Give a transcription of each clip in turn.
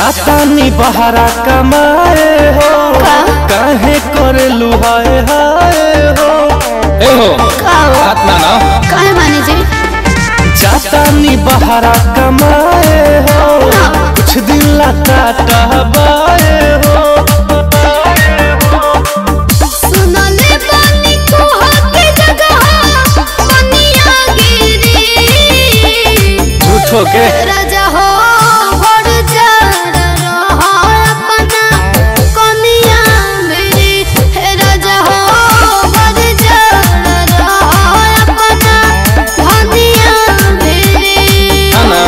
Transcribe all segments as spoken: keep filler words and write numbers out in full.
जातानी बहरा कमाए हो काहे करे लुहाए हाय हो ए हो बात ना ना काहे माने जी जातानी बहरा कमाए हो कुछ दिन लाता कहबाए हो सुनले बानी को के जगह मनिया गिरी झूठो के राजा हो भर जार रहा अपना कनिया मेरी हे राजा हो भर जार रहा अपना कनिया मेरी ना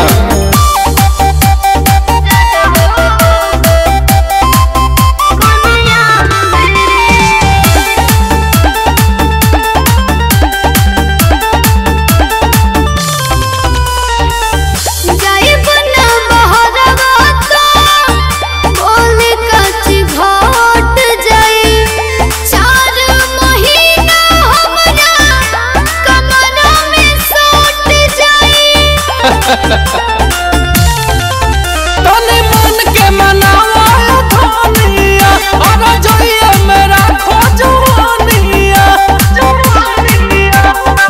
तने मन के मनावा धनिया और जोइए मेरा खोजवानिया जवानिया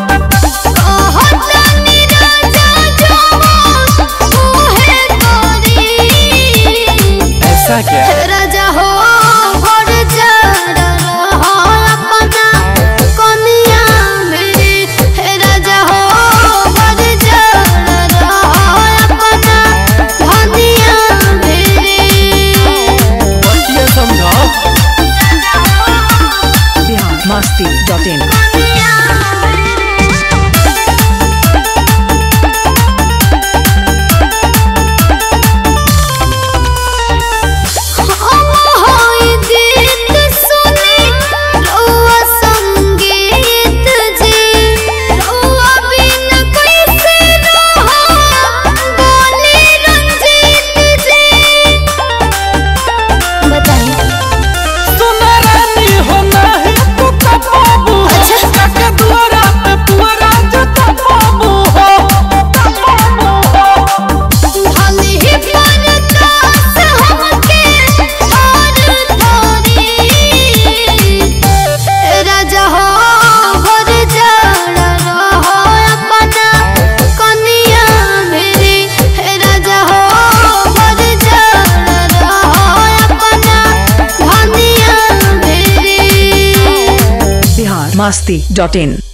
कहतनी राजा जवान तूहे तोरी ऐसा क्या राजा हो भर जार रहा अपना कनिया मेरी हे राजा हो भर जार रहा अपना कनिया मेरी ये समझाओ Bihar Masti dot in Masti dot in.